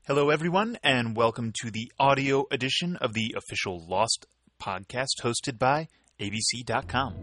Hello, everyone, and welcome to the audio edition of the official Lost podcast hosted by ABC.com.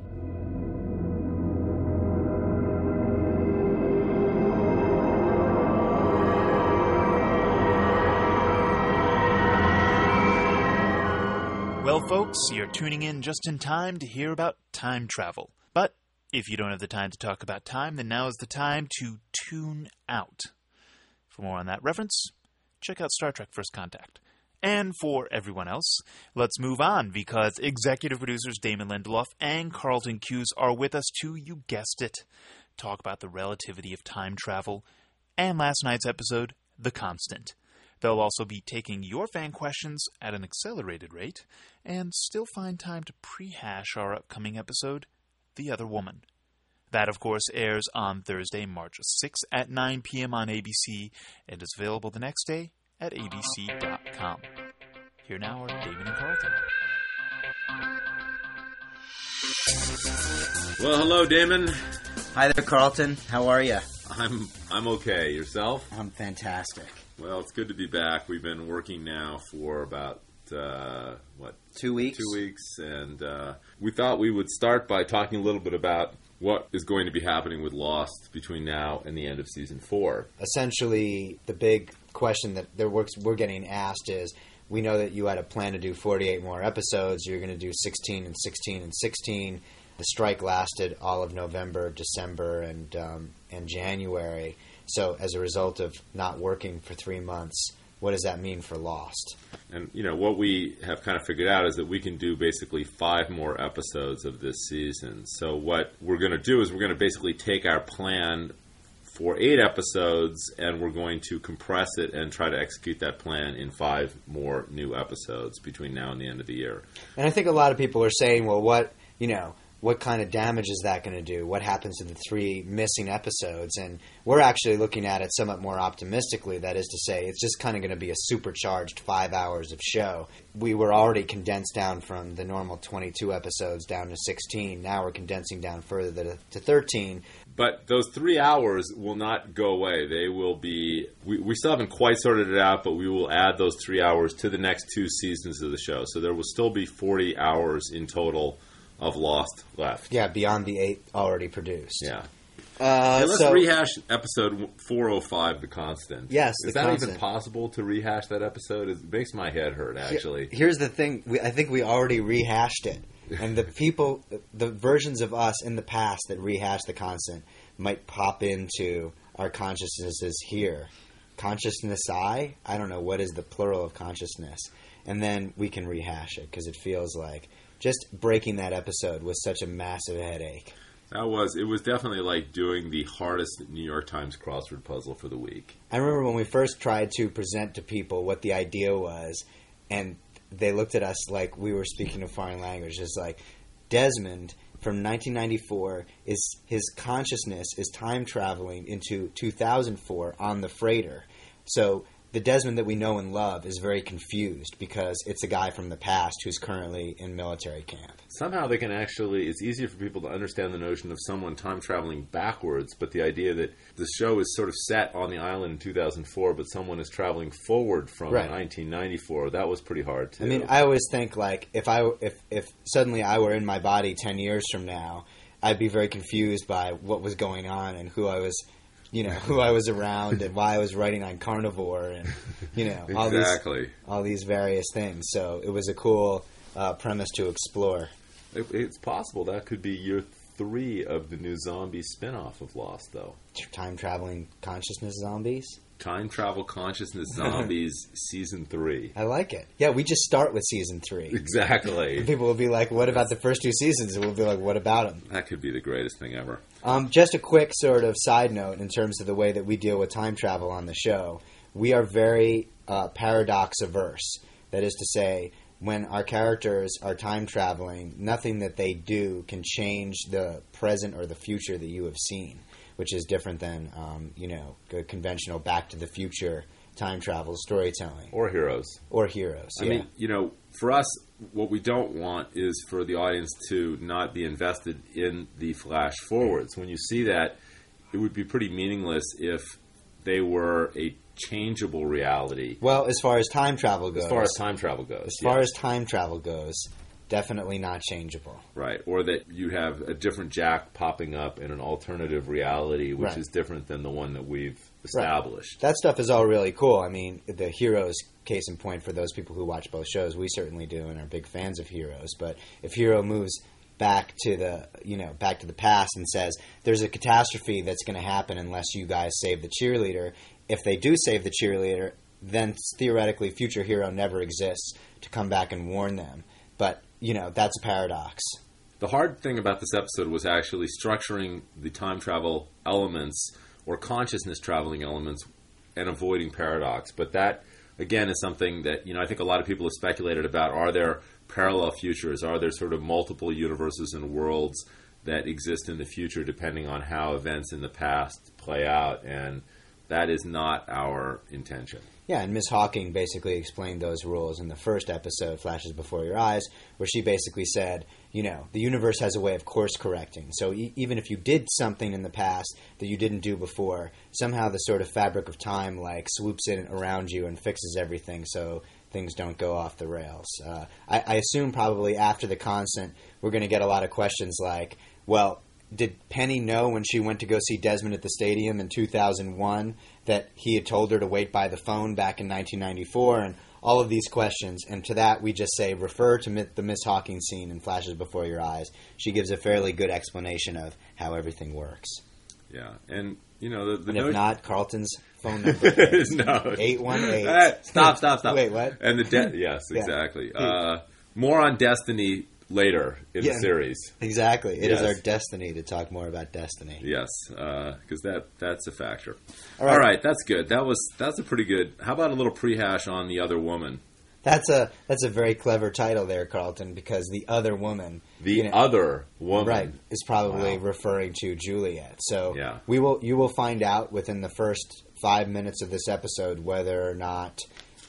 Well, folks, you're tuning in just in time to hear about time travel. But if you don't have the time to talk about time, then now is the time to tune out. For more on that reference, check out Star Trek First Contact. And for everyone else, let's move on, because executive producers Damon Lindelof and Carlton Cuse are with us to, you guessed it, talk about the relativity of time travel and last night's episode, The Constant. They'll also be taking your fan questions at an accelerated rate and still find time to prehash our upcoming episode, The Other Woman. That, of course, airs on Thursday, March 6th at 9 p.m. on ABC and is available the next day at abc.com. Here now are David and Carlton. Well, hello, Damon. Hi there, Carlton. How are you? I'm okay. Yourself? I'm fantastic. Well, it's good to be back. We've been working now for about 2 weeks? 2 weeks, and we thought we would start by talking a little bit about what is going to be happening with Lost between now and the end of Season 4. Essentially, the big question that we're getting asked is, we know that you had a plan to do 48 more episodes. You're going to do 16 and 16 and 16. The strike lasted all of November, December, and January. So as a result of not working for 3 months, what does that mean for Lost? And, what we have kind of figured out is that we can do basically 5 more episodes of this season. So what we're going to do is we're going to basically take our plan for 8 episodes, and we're going to compress it and try to execute that plan in 5 more new episodes between now and the end of the year. And I think a lot of people are saying, well, what kind of damage is that going to do? What happens to the 3 missing episodes? And we're actually looking at it somewhat more optimistically. That is to say, it's just kind of going to be a supercharged 5 hours of show. We were already condensed down from the normal 22 episodes down to 16. Now we're condensing down further to 13. But those 3 hours will not go away. They will be... We still haven't quite sorted it out, but we will add those 3 hours to the next 2 seasons of the show. So there will still be 40 hours in total of Lost left. Yeah, beyond the 8 already produced. Yeah. Let's rehash episode 405, The Constant. Yes, Is that even possible to rehash that episode? It makes my head hurt, actually. Here's the thing. I think we already rehashed it. And the versions of us in the past that rehashed The Constant might pop into our consciousnesses here. Consciousness-I? I don't know. What is the plural of consciousness? And then we can rehash it, because it feels like just breaking that episode was such a massive headache. It was definitely like doing the hardest New York Times crossword puzzle for the week. I remember when we first tried to present to people what the idea was, and they looked at us like we were speaking a foreign language. It's like, Desmond from 1994, his consciousness is time traveling into 2004 on the freighter. So the Desmond that we know and love is very confused because it's a guy from the past who's currently in military camp. Somehow they can it's easier for people to understand the notion of someone time traveling backwards, but the idea that the show is sort of set on the island in 2004, but someone is traveling forward from 1994, that was pretty hard too. I mean, I always think, like, if suddenly I were in my body 10 years from now, I'd be very confused by what was going on and who I was around and why I was writing on Carnivore and, all these various things. So it was a cool premise to explore. It's possible that could be year 3 of the new zombie spinoff of Lost, though. Time-traveling consciousness zombies? Time Travel Consciousness Zombies Season 3. I like it. Yeah, we just start with Season 3. Exactly. And people will be like, what about the first 2 seasons? And we'll be like, what about them? That could be the greatest thing ever. Just a quick sort of side note in terms of the way that we deal with time travel on the show. We are very paradox-averse. That is to say, when our characters are time traveling, nothing that they do can change the present or the future that you have seen, which is different than, conventional Back to the Future time travel storytelling. Or Heroes. I mean, for us, what we don't want is for the audience to not be invested in the flash forwards. When you see that, it would be pretty meaningless if they were a changeable reality. Well, as far as time travel goes. As far as time travel goes. As far as time travel goes, definitely not changeable. Right. Or that you have a different Jack popping up in an alternative reality, which is different than the one that we've established. That stuff is all really cool. I mean, the Heroes, case in point, for those people who watch both shows, we certainly do and are big fans of Heroes. But if Hero moves back to the past and says there's a catastrophe that's going to happen unless you guys save the cheerleader, if they do save the cheerleader, then theoretically future Hero never exists to come back and warn them. But that's a paradox. The hard thing about this episode was actually structuring the time travel elements or consciousness traveling elements and avoiding paradox. But that, again, is something that, I think a lot of people have speculated about. Are there parallel futures? Are there sort of multiple universes and worlds that exist in the future depending on how events in the past play out? And that is not our intention. Yeah, and Miss Hawking basically explained those rules in the first episode, Flashes Before Your Eyes, where she basically said, the universe has a way of course correcting. So even if you did something in the past that you didn't do before, somehow the sort of fabric of time swoops in around you and fixes everything so things don't go off the rails. I assume probably after the constant, we're going to get a lot of questions like, well, did Penny know when she went to go see Desmond at the stadium in 2001 that he had told her to wait by the phone back in 1994? And all of these questions. And to that, we just say, refer to the Miss Hawking scene in Flashes Before Your Eyes. She gives a fairly good explanation of how everything works. Yeah. And, if not, Carlton's phone number is no. 818. Stop. Wait, what? And yes, exactly. More on Destiny later in the series. Exactly. It is our destiny to talk more about Destiny. Yes, because that's a factor. All right, that's good. That's a pretty good. How about a little prehash on The Other Woman? That's a very clever title there, Carlton, because The Other Woman. Other Woman. Right, is probably referring to Juliet. So you will find out within the first 5 minutes of this episode whether or not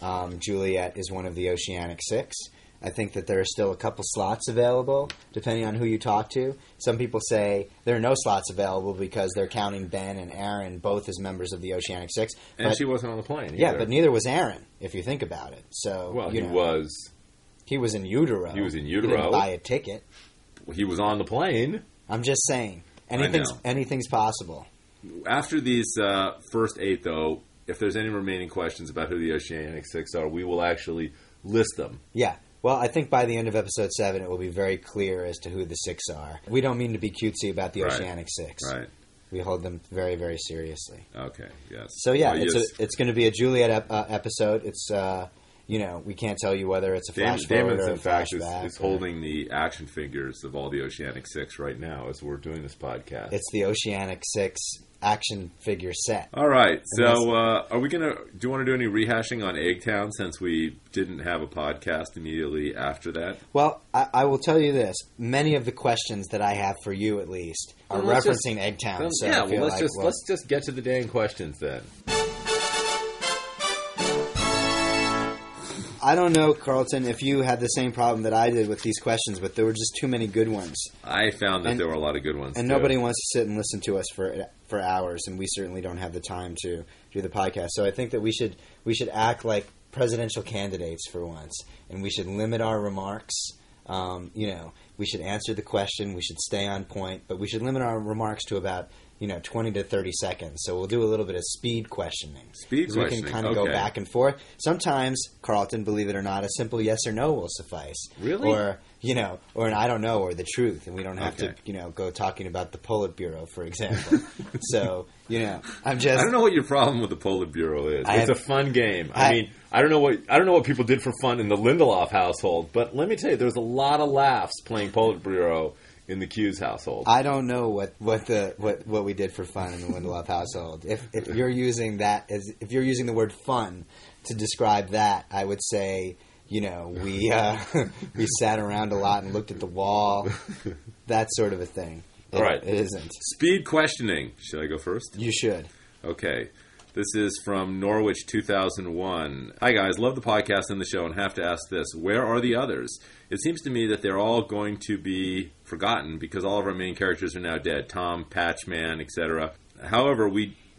Juliet is one of the Oceanic Six. I think that there are still a couple slots available, depending on who you talk to. Some people say there are no slots available because they're counting Ben and Aaron both as members of the Oceanic Six. And she wasn't on the plane either. Yeah, but neither was Aaron, if you think about it. So, he was... He was in utero. He was in He utero. didn't buy a ticket. He was on the plane. I'm just saying. Anything's possible. After these first 8, though, if there's any remaining questions about who the Oceanic Six are, we will actually list them. Yeah. Well, I think by the end of episode 7, it will be very clear as to who the six are. We don't mean to be cutesy about the Oceanic Six. Right. We hold them very, very seriously. Okay, yes. So, it's going to be a Juliet episode. It's, we can't tell you whether it's a flash forward or a flashback. is holding the action figures of all the Oceanic Six right now as we're doing this podcast. It's the Oceanic Six action figure set. All right. So, are we going to... Do you want to do any rehashing on Eggtown since we didn't have a podcast immediately after that? Well, I will tell you this. Many of the questions that I have for you, at least, are referencing Eggtown. Let's just get to the dang questions then. I don't know, Carlton, if you had the same problem that I did with these questions, but there were just too many good ones. I found that there were a lot of good ones, and too. Nobody wants to sit and listen to us for hours, and we certainly don't have the time to do the podcast. So I think that we should act like presidential candidates for once, and we should limit our remarks. We should answer the question. We should stay on point, but we should limit our remarks to about 20 to 30 seconds. So we'll do a little bit of speed questioning. We can kind of go back and forth. Sometimes, Carlton, believe it or not, a simple yes or no will suffice. Really? Or an I don't know, or the truth, and we don't have to, go talking about the Politburo, for example. So, I don't know what your problem with the Politburo is. It's a fun game. I don't know what people did for fun in the Lindelof household, but let me tell you, there's a lot of laughs playing Politburo in the Hughes household. I don't know what we did for fun in the Lindelof household. If you're using if you're using the word fun to describe that, I would say, we sat around a lot and looked at the wall, that sort of a thing. All right. It isn't. Speed questioning. Should I go first? You should. Okay. This is from Norwich 2001. Hi guys, love the podcast and the show and have to ask this. Where are the others? It seems to me that they're all going to be forgotten because all of our main characters are now dead. Tom, Patchman, etc. However, we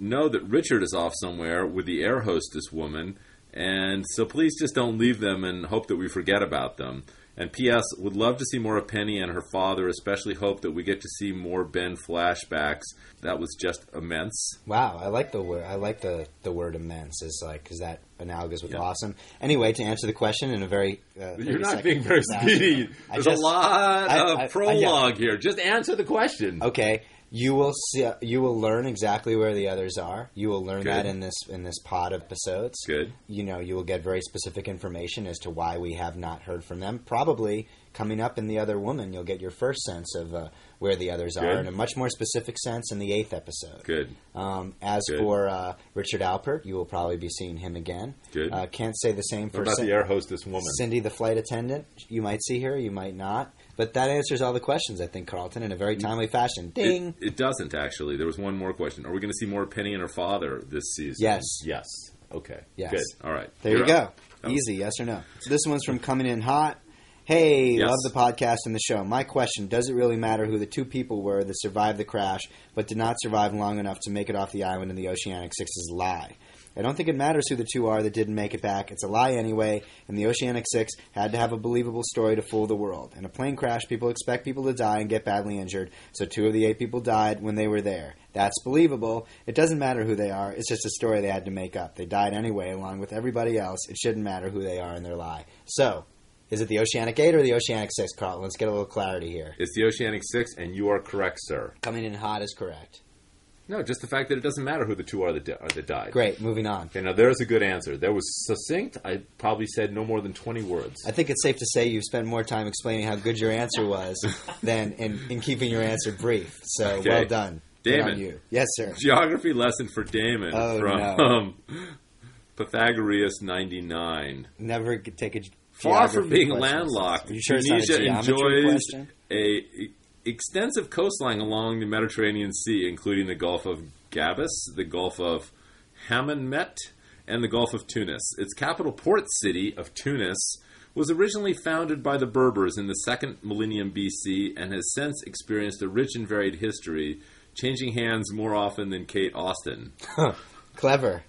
know that Richard is off somewhere with the air hostess woman, and so please just don't leave them and hope that we forget about them. And P.S. would love to see more of Penny and her father, especially hope that we get to see more Ben flashbacks. That was just immense. Wow, I like the word. I like the word immense. Is that analogous with awesome? Anyway, to answer the question in a very you're not being very speedy. There's a lot of prologue here. Just answer the question. Okay. You will see. You will learn exactly where the others are. You will learn Good. that in this pod of episodes. Good. You will get very specific information as to why we have not heard from them. Probably coming up in The Other Woman, you'll get your first sense of where the others are, in a much more specific sense in the 8th episode. Good. As for Richard Alpert, you will probably be seeing him again. Good. Can't say the same for what about the air hostess woman? Cindy, the flight attendant. You might see her, you might not. But that answers all the questions, I think, Carlton, in a very timely fashion. Ding! It doesn't, actually. There was one more question. Are we going to see more Penny and her father this season? Yes. Yes. Okay. Yes. Good. All right. There you go. Oh. Easy, yes or no. So this one's from Coming In Hot. Hey, Yes. love the podcast and the show. My question, does it really matter who the two people were that survived the crash but did not survive long enough to make it off the island in the Oceanic Six's lie? I don't think it matters who the two are that didn't make it back. It's a lie anyway, and the Oceanic Six had to have a believable story to fool the world. In a plane crash, people expect people to die and get badly injured, so 2 of the 8 people died when they were there. That's believable. It doesn't matter who they are. It's just a story they had to make up. They died anyway, along with everybody else. It shouldn't matter who they are in their lie. So, is it the Oceanic 8 or the Oceanic 6, Carl? Let's get a little clarity here. It's the Oceanic Six, and you are correct, sir. Coming In Hot is correct. No, just the fact that it doesn't matter who the two are that died. Great, moving on. Okay, now there's a good answer. That was succinct. I probably said no more than 20 words. I think it's safe to say you've spent more time explaining how good your answer was than in keeping your answer brief. So, Okay. well done. Good Damon. on you. Yes, sir. Geography lesson for Damon Oh, from Pythagoras 99. Never take a Far from geography being question. landlocked, Are you sure it's not a Tunisia geometry enjoys question? a extensive coastline along the Mediterranean Sea, including the Gulf of Gabus, the Gulf of Hammamet, and the Gulf of Tunis. Its capital port city of Tunis was originally founded by the Berbers in the 2nd millennium BC and has since experienced a rich and varied history, changing hands more often than Kate Austen. Clever.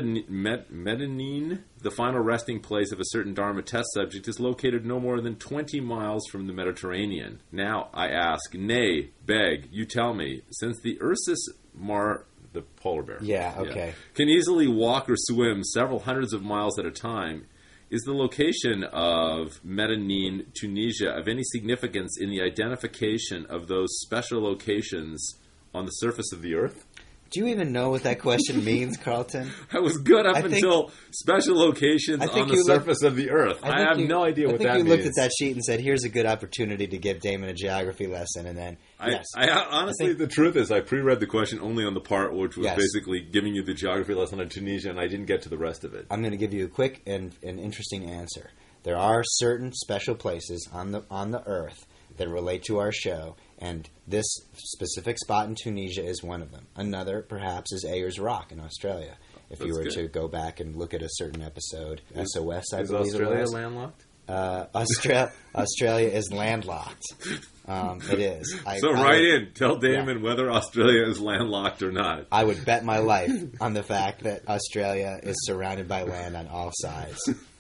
Medellin, the final resting place of a certain Dharma test subject, is located no more than 20 miles from the Mediterranean. Now, I ask, nay, beg, you tell me, since the Ursus the polar bear, Yeah, okay. can easily walk or swim several hundreds of miles at a time, is the location of Medellin, Tunisia, of any significance in the identification of those special locations on the surface of the Earth? Do you even know what that question means, Carlton? I was good up I think- until special locations I think on the you looked- surface of the Earth. I have no idea what that I think means. you looked at that sheet and said, here's a good opportunity to give Damon a geography lesson, and then, yes. Honestly, I think- the truth is, I pre-read the question only on the part which was Yes. basically giving you the geography lesson on Tunisia, and I didn't get to the rest of it. I'm going to give you a quick and interesting answer. There are certain special places on the Earth that relate to our show, and this specific spot in Tunisia is one of them. Another, perhaps, is Ayers Rock in Australia. If you That's were good. to go back and look at a certain episode, SOS, I Is believe Australia it was. landlocked? Australia is landlocked. It is. So write in. Tell Damon whether Australia is landlocked or not. I would bet my life on the fact that Australia is surrounded by land on all sides.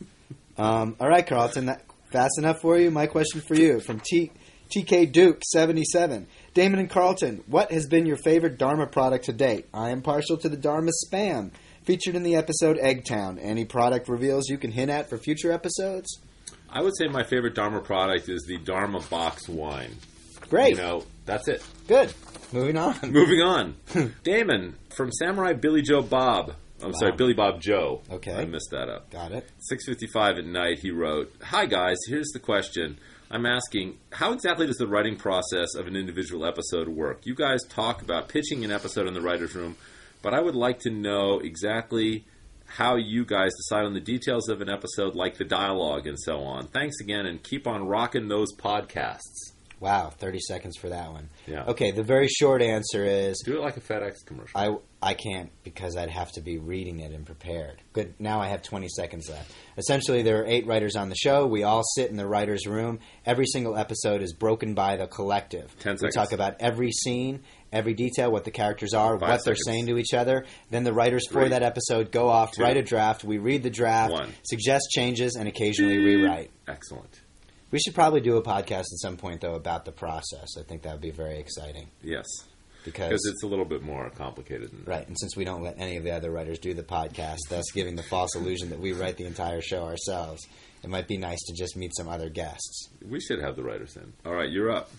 All right, Carlton, fast enough for you? My question for you from TK Duke 77. Damon and Carlton, what has been your favorite Dharma product to date? I am partial to the Dharma Spam, featured in the episode Eggtown. Any product reveals you can hint at for future episodes? I would say my favorite Dharma product is the Dharma box wine. Great. You know, that's it. Good. Moving on. Moving on. Damon, from Samurai Billy Joe Bob. I'm sorry, Billy Bob Joe. Okay. I messed that up. Got it. 6:55 at night, he wrote, "Hi guys, here's the question. I'm asking, how exactly does the writing process of an individual episode work? You guys talk about pitching an episode in the writer's room, but I would like to know exactly how you guys decide on the details of an episode, like the dialogue and so on. Thanks again, and keep on rocking those podcasts." Wow, 30 seconds for that one. Yeah. Okay, the very short answer is Do it like a FedEx commercial. I can't because I'd have to be reading it and prepared. Good. Now I have 20 seconds left. Essentially, there are 8 writers on the show. We all sit in the writer's room. Every single episode is broken by the collective. 10 We seconds. talk about every scene, every detail, what the characters are, 5 what they're seconds. saying to each other. Then the writers for 3, that episode go off, 2, write a draft. We read the draft, 1. suggest changes, and occasionally rewrite. Excellent. We should probably do a podcast at some point, though, about the process. I think that would be very exciting. Yes. Because Because it's a little bit more complicated than that. right, and since we don't let any of the other writers do the podcast, thus giving the false illusion that we write the entire show ourselves, it might be nice to just meet some other guests. We should have the writers in. All right, you're up.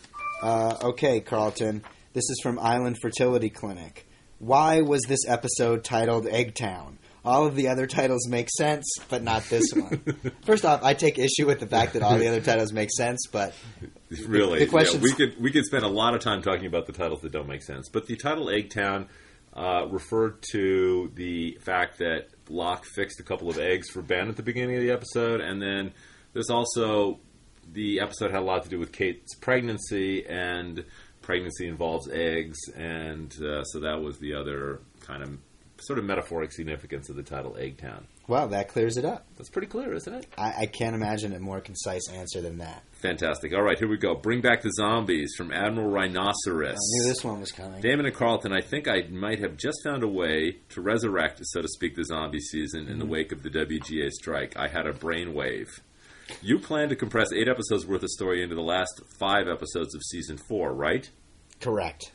Okay, Carlton, this is from Island Fertility Clinic. Why was this episode titled Eggtown? All of the other titles make sense, but not this one. First off, I take issue with the fact that all the other titles make sense, but Really, the questions- we could spend a lot of time talking about the titles that don't make sense. But the title Eggtown referred to the fact that Locke fixed a couple of eggs for Ben at the beginning of the episode, and then there's also the episode had a lot to do with Kate's pregnancy, and pregnancy involves eggs, and so that was the other kind of sort of metaphoric significance of the title Eggtown. well, that clears it up. That's pretty clear, isn't it? I can't imagine a more concise answer than that. Fantastic. All right, here we go. Bring back the zombies from Admiral Rhinoceros. I knew this one was coming. Damon and Carlton, I think I might have just found a way to resurrect, so to speak, the zombie season in the wake of the WGA strike. I had a brainwave. You plan to compress 8 episodes worth of story into the last 5 episodes of season 4, right? Correct.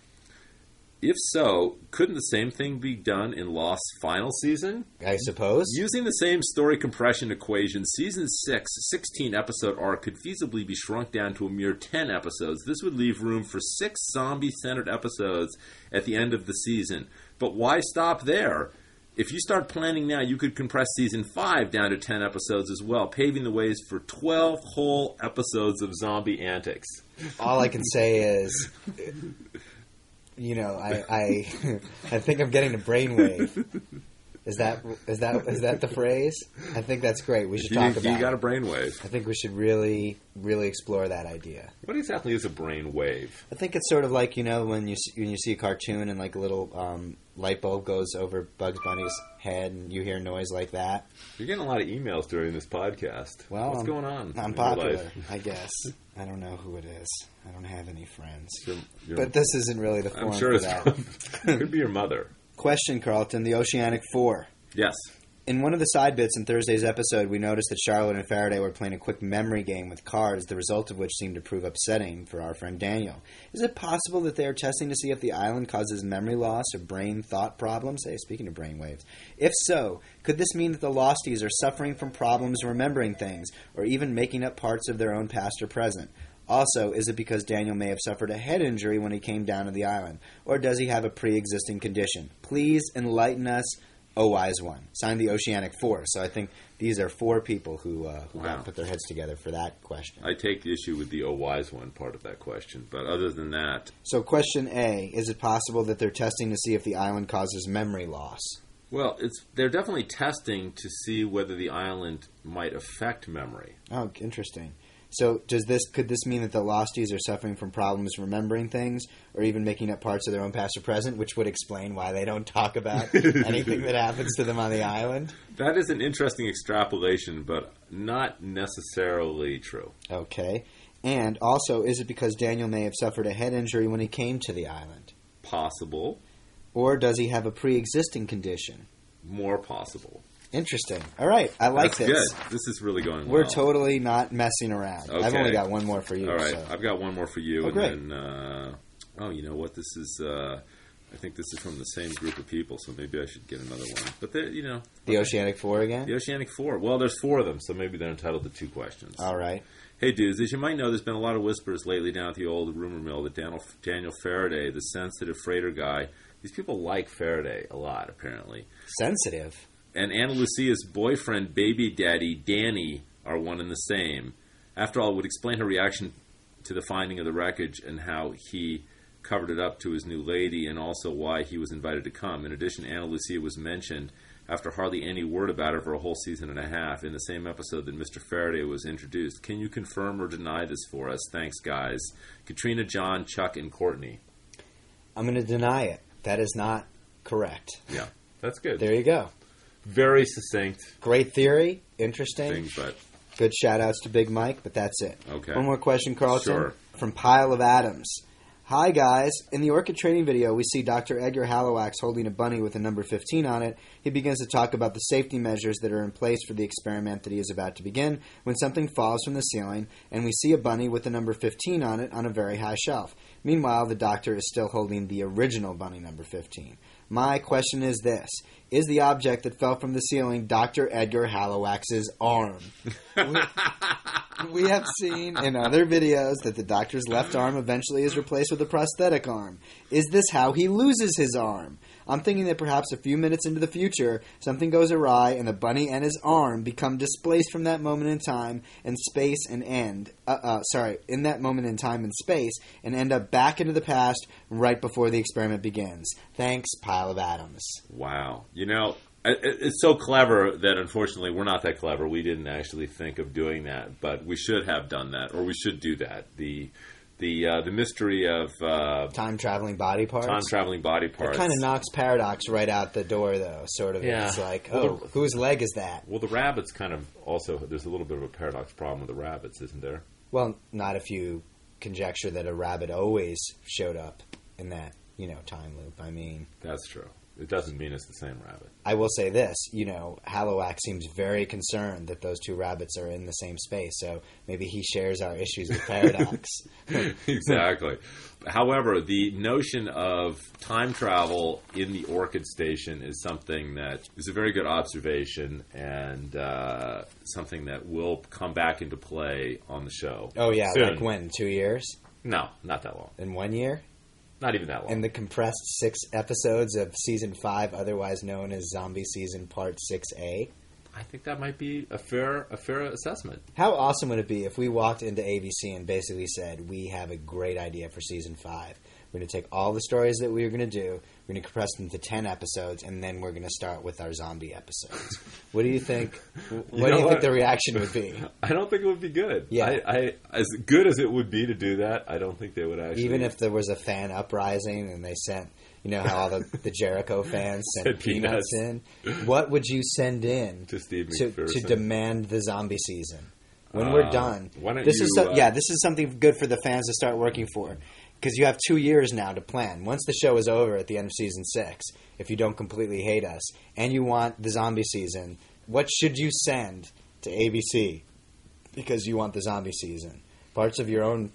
If so, couldn't the same thing be done in Lost's final season? I suppose. Using the same story compression equation, season 6, 16-episode arc could feasibly be shrunk down to a mere 10 episodes. This would leave room for 6 zombie-centered episodes at the end of the season. But why stop there? If you start planning now, you could compress season 5 down to 10 episodes as well, paving the ways for 12 whole episodes of zombie antics. All I can say is, you know, I think I'm getting a brainwave. Is that the phrase? I think that's great. We should talk about You got a it. brainwave. I think we should really explore that idea. What exactly is a brainwave? I think it's sort of like, you know, when you see a cartoon and like a little light bulb goes over Bugs Bunny's head and you hear noise like that. You're getting a lot of emails during this podcast. Well, what's going on? I'm in your popular, life? I guess. I don't know who it is. I don't have any friends. You're- But this isn't really the forum I'm sure for it's that. could be your mother. Question, Carlton, the Oceanic Four. Yes. In one of the side bits in Thursday's episode, we noticed that Charlotte and Faraday were playing a quick memory game with cards, the result of which seemed to prove upsetting for our friend Daniel. Is it possible that they are testing to see if the island causes memory loss or brain thought problems? Hey, speaking of brain waves. If so, could this mean that the Losties are suffering from problems remembering things, or even making up parts of their own past or present? Also, is it because Daniel may have suffered a head injury when he came down to the island, or does he have a pre-existing condition? Please enlighten us. Oh, wise one. Signed the Oceanic Four. So I think these are 4 people who got Wow. to put their heads together for that question. I take issue with the "oh wise one" part of that question, but other than that, So question A, is it possible that they're testing to see if the island causes memory loss? well, they're definitely testing to see whether the island might affect memory. Oh, interesting. So could this mean that the Losties are suffering from problems remembering things or even making up parts of their own past or present, which would explain why they don't talk about anything that happens to them on the island? That is an interesting extrapolation, but not necessarily true. Okay. And also, is it because Daniel may have suffered a head injury when he came to the island? Possible, Or does he have a pre-existing condition? more possible. Interesting. All right. I like That's this. good. This is really going We're well. totally not messing around. I've Okay. only got one more for you. All right, So. I've got one more for you. Oh, great. And then, you know what? This is. I think this is from the same group of people, so maybe I should get another one. But The Oceanic Four again? the Oceanic Four. Well, there's 4 of them, so maybe they're entitled to 2 questions. All right. Hey, dudes, as you might know, there's been a lot of whispers lately down at the old rumor mill that Daniel Faraday, the sensitive freighter guy, these people like Faraday a lot, apparently. Sensitive. And Ana Lucia's boyfriend, baby daddy, Danny, are one and the same. After all, it would explain her reaction to the finding of the wreckage and how he covered it up to his new lady, and also why he was invited to come. In addition, Ana Lucia was mentioned after hardly any word about it for a whole season and a half in the same episode that Mr. Faraday was introduced. Can you confirm or deny this for us? Thanks, guys. Katrina, John, Chuck, and Courtney. I'm going to deny it. That is not correct. Yeah, that's good. There you go. Very succinct Great theory. Interesting. thing, but Good shout-outs to Big Mike, but that's it. Okay. One more question, Carlton. Sure. From Pile of Adams. Hi, guys. In the Orchid training video, we see Dr. Edgar Halowax holding a bunny with a number 15 on it. He begins to talk about the safety measures that are in place for the experiment that he is about to begin when something falls from the ceiling, and we see a bunny with the number 15 on it on a very high shelf. Meanwhile, the doctor is still holding the original bunny number 15. My question is this. Is the object that fell from the ceiling Dr. Edgar Halowax's arm? We have seen in other videos that the doctor's left arm eventually is replaced with a prosthetic arm. Is this how he loses his arm? I'm thinking that perhaps a few minutes into the future, something goes awry and the bunny and his arm become displaced from that moment in time and space and end. In that moment in time and space and end up back into the past right before the experiment begins. Thanks, Pile of Adams. wow. You know, it's so clever that unfortunately we're not that clever. We didn't actually think of doing that, but we should have done that, or we should do that. The mystery of Time-traveling body parts. time-traveling body parts. It kind of knocks Paradox right out the door, though, sort of. Yeah. It's like, Well, whose leg is that? Well, the rabbits kind of also, there's a little bit of a paradox problem with the rabbits, isn't there? Well, not if you conjecture that a rabbit always showed up in that, time loop. I mean, That's true. It doesn't mean it's the same rabbit. I will say this, Halowax seems very concerned that those two rabbits are in the same space, so maybe he shares our issues with Paradox. Exactly. However, the notion of time travel in the Orchid Station is something that is a very good observation and something that will come back into play on the show. Oh, yeah, soon. like when? 2 years? No, not that long. In 1 year? Not even that long. In the compressed 6 episodes of Season 5, otherwise known as Zombie Season Part 6A? I think that might be a fair assessment. How awesome would it be if we walked into ABC and basically said, we have a great idea for Season 5. We're going to take all the stories that we were going to do, we're going to compress them to 10 episodes, and then we're going to start with our zombie episodes. What do you think? What do you think the reaction would be? I don't think it would be good. Yeah. I as good as it would be to do that, I don't think they would actually. Even if there was a fan uprising and they sent, how all the Jericho fans sent peanuts in, what would you send in to Steve to McPherson demand the zombie season? When we're done, why don't this you, is this is something good for the fans to start working for. Because you have 2 years now to plan. Once the show is over at the end of Season 6, if you don't completely hate us, and you want the zombie season, what should you send to ABC because you want the zombie season? Parts of your own,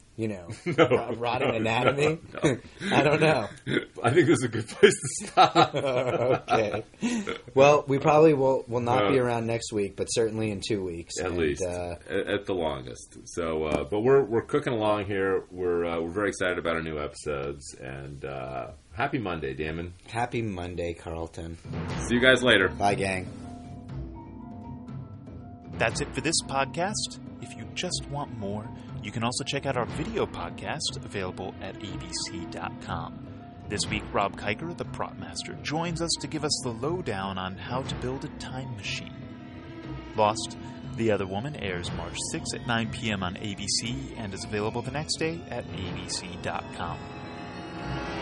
rotting anatomy? No. I don't know. I think this is a good place to stop. Okay. Well, we probably will not be around next week, but certainly in 2 weeks. At least. At the longest. So, but we're cooking along here. We're very excited about our new episodes. And happy Monday, Damon. Happy Monday, Carlton. See you guys later. Bye, gang. That's it for this podcast. If you just want more, you can also check out our video podcast available at abc.com. This week, Rob Kiker, the prop master, joins us to give us the lowdown on how to build a time machine. Lost, The Other Woman airs March 6th at 9 p.m. on ABC and is available the next day at abc.com.